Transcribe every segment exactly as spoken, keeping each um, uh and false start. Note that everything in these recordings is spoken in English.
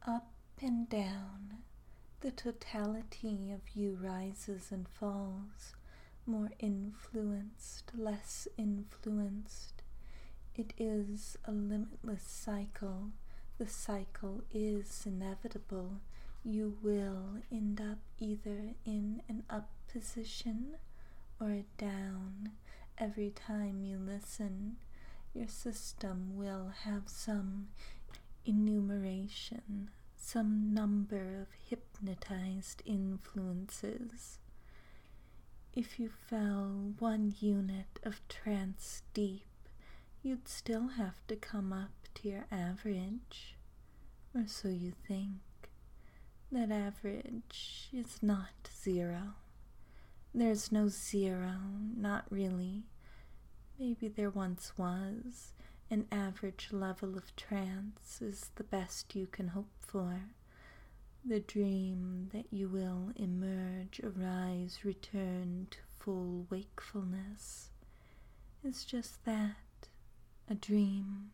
Up and down, the totality of you rises and falls, more influenced, less influenced. It is a limitless cycle. The cycle is inevitable. You will end up either in an up position or a down. Every time you listen, your system will have some enumeration, some number of hypnotized influences. If you fell one unit of trance deep, you'd still have to come up to your average, or so you think. That average is not zero. There's no zero, not really. Maybe there once was. An average level of trance is the best you can hope for. The dream that you will emerge, arise, return to full wakefulness is just that, a dream,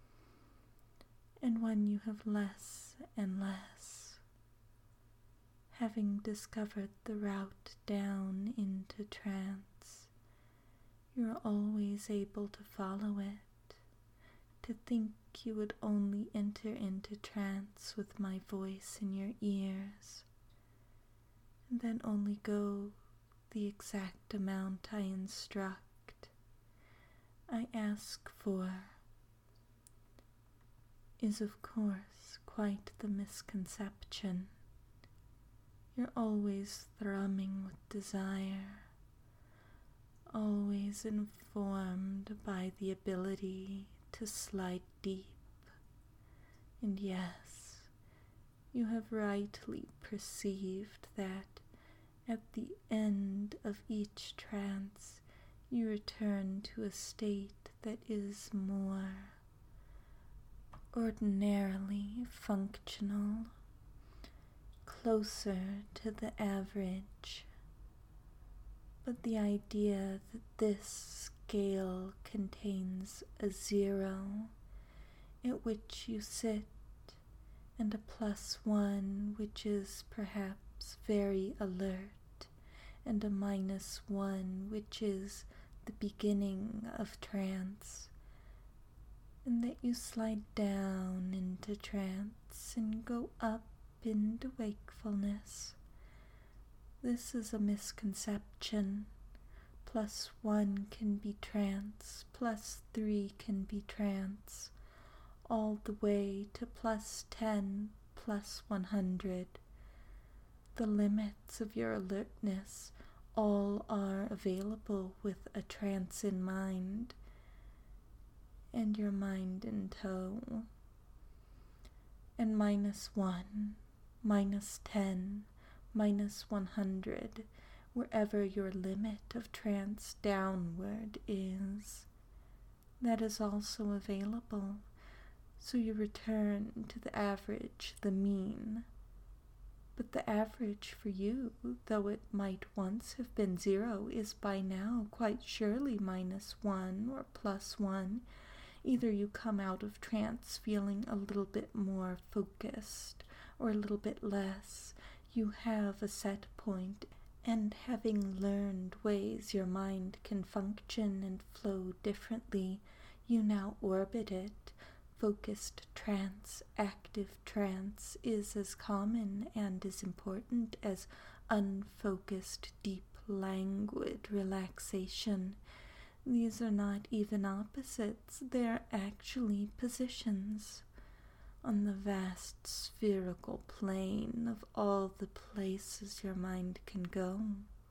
and one you have less and less. Having discovered the route down into trance, you are always able to follow it. To think you would only enter into trance with my voice in your ears, and then only go the exact amount I instruct, I ask for, is of course quite the misconception. You're always thrumming with desire, always informed by the ability to slide deep. And yes, you have rightly perceived that at the end of each trance you return to a state that is more ordinarily functional, closer to the average. But the idea that this scale contains a zero at which you sit and a plus one which is perhaps very alert and a minus one which is the beginning of trance, and that you slide down into trance and go up into wakefulness. This is a misconception. Plus one can be trance, plus three can be trance, all the way to plus ten, plus one hundred. The limits of your alertness all are available with a trance in mind, and your mind in tow. And minus one, minus ten, minus one hundred, wherever your limit of trance downward is, that is also available. So you return to the average, the mean. But the average for you, though it might once have been zero, is by now quite surely minus one or plus one. Either you come out of trance feeling a little bit more focused or a little bit less. You have a set point, and having learned ways your mind can function and flow differently, you now orbit it. Focused trance, active trance is as common and as important as unfocused, deep, languid relaxation. These are not even opposites, they are actually positions on the vast spherical plane of all the places your mind can go.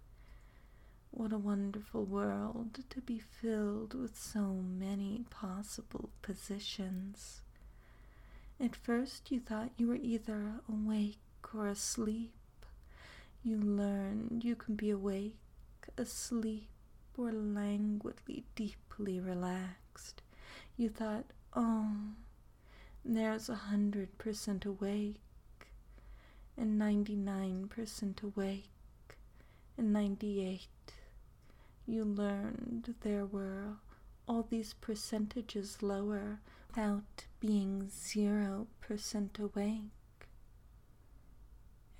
What a wonderful world to be filled with so many possible positions. At first you thought you were either awake or asleep. You learned you can be awake, asleep, or languidly, deeply relaxed. You thought, oh, there's a hundred percent awake, and ninety-nine percent awake, and ninety-eight. You learned there were all these percentages lower without being zero percent awake.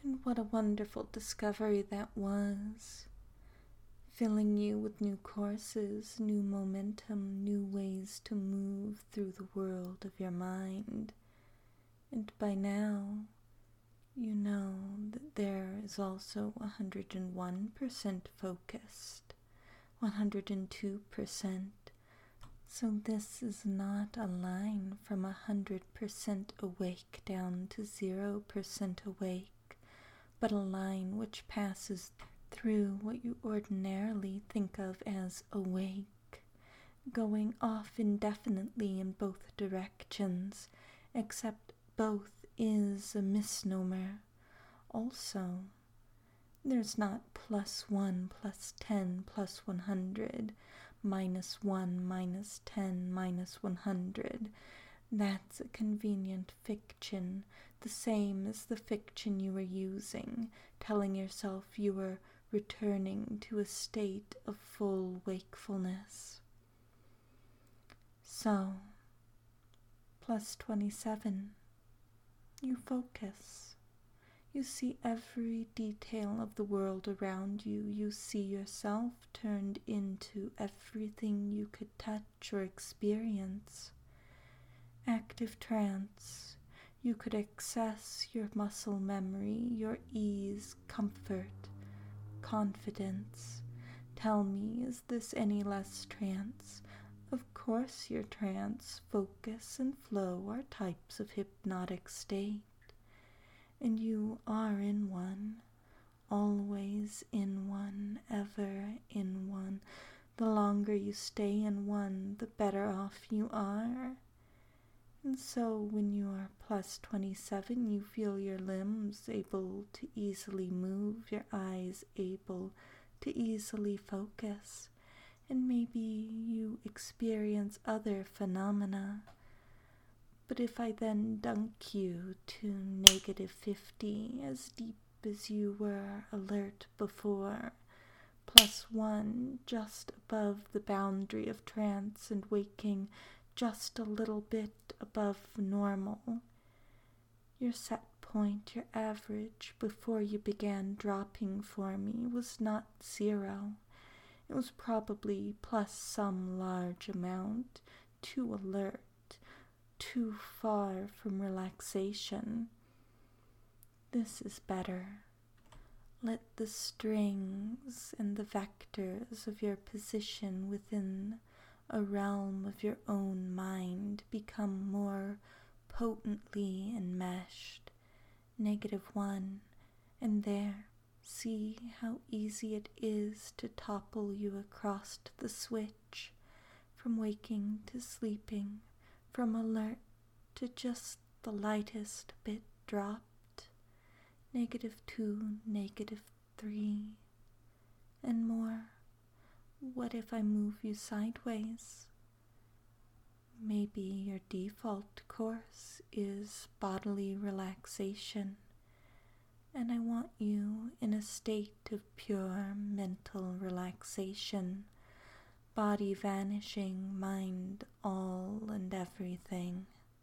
And what a wonderful discovery that was, filling you with new courses, new momentum, new ways to move through the world of your mind. And by now, you know that there is also one hundred one percent focused, one hundred two percent. So this is not a line from one hundred percent awake down to zero percent awake, but a line which passes through what you ordinarily think of as awake, going off indefinitely in both directions, except both is a misnomer. Also, there's not plus one, plus ten, plus one hundred, minus one, minus ten, minus one hundred. That's a convenient fiction, the same as the fiction you were using, telling yourself you were returning to a state of full wakefulness. So, plus twenty-seven, you focus. You see every detail of the world around you. You see yourself turned into everything you could touch or experience. Active trance. You could access your muscle memory, your ease, comfort, confidence. Tell me, is this any less trance? Of course your trance, focus, and flow are types of hypnotic state. And you are in one, always in one, ever in one. The longer you stay in one, the better off you are. And so when you are plus twenty-seven, you feel your limbs able to easily move, your eyes able to easily focus, and maybe you experience other phenomena. But if I then dunk you to negative fifty, as deep as you were alert before, plus one, just above the boundary of trance and waking, just a little bit above normal, your set point, your average, before you began dropping for me, was not zero. It was probably plus some large amount, too alert, too far from relaxation. This is better. Let the strings and the vectors of your position within a realm of your own mind become more potently enmeshed. Negative one, and there, see how easy it is to topple you across the switch, from waking to sleeping, from alert to just the lightest bit dropped. Negative two, negative three, and more. What if I move you sideways? Maybe your default course is bodily relaxation, and I want you in a state of pure mental relaxation, body vanishing, mind all and everything.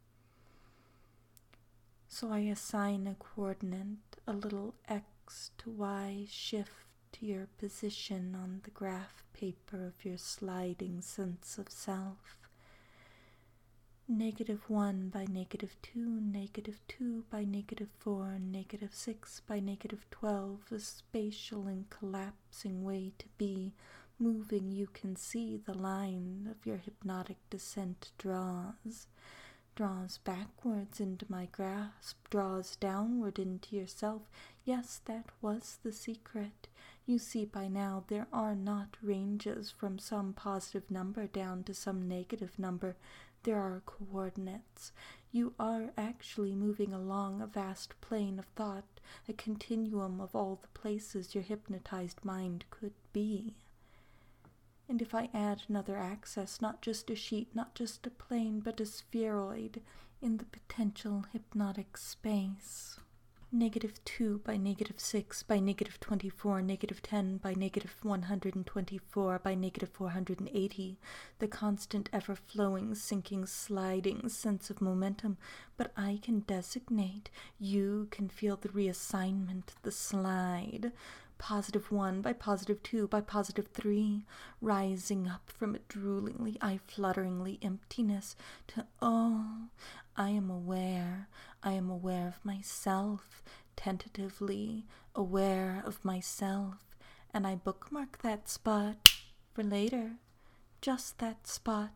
So I assign a coordinate, a little X to Y shift to your position on the graph paper of your sliding sense of self. Negative one by negative two, negative two by negative four, negative six by negative twelve, a spatial and collapsing way to be. Moving, you can see the line of your hypnotic descent draws. Draws backwards into my grasp, draws downward into yourself. Yes, that was the secret. You see by now there are not ranges from some positive number down to some negative number. There are coordinates. You are actually moving along a vast plane of thought, a continuum of all the places your hypnotized mind could be. And if I add another axis, not just a sheet, not just a plane, but a spheroid in the potential hypnotic space, negative two by negative six by negative twenty-four, negative ten by negative one hundred twenty-four by negative four hundred eighty, the constant ever-flowing, sinking, sliding sense of momentum. But I can designate, you can feel the reassignment, the slide. Positive one by positive two by positive three, rising up from a droolingly, eye-flutteringly emptiness to, oh, I am aware, I am aware of myself, tentatively aware of myself, and I bookmark that spot for later, just that spot,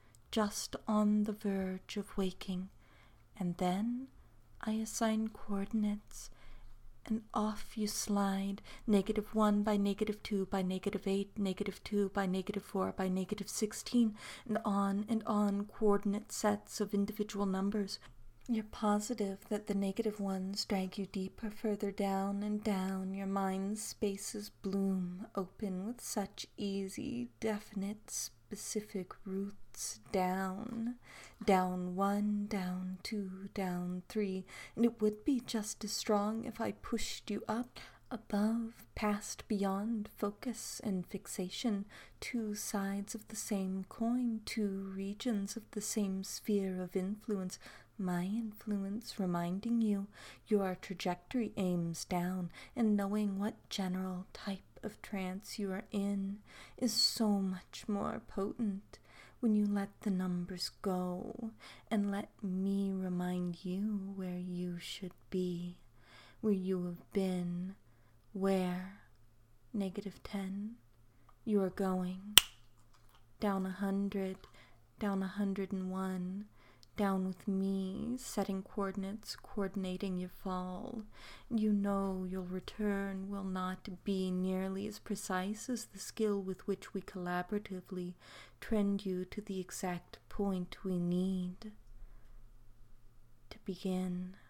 just on the verge of waking, and then I assign coordinates, and off you slide, negative one by negative two by negative eight, negative two by negative four by negative sixteen, and on and on coordinate sets of individual numbers. You're positive that the negative ones drag you deeper, further down and down. Your mind's spaces bloom open with such easy, definite, specific roots down, down one, down two, down three, and it would be just as strong if I pushed you up, above, past, beyond, focus and fixation, two sides of the same coin, two regions of the same sphere of influence, my influence reminding you your trajectory aims down, and knowing what general type of trance you are in is so much more potent when you let the numbers go and let me remind you where you should be, where you have been, where, negative ten, you are going, down a hundred, down a hundred and one, down with me, setting coordinates, coordinating your fall. You know your return will not be nearly as precise as the skill with which we collaboratively trend you to the exact point we need to begin.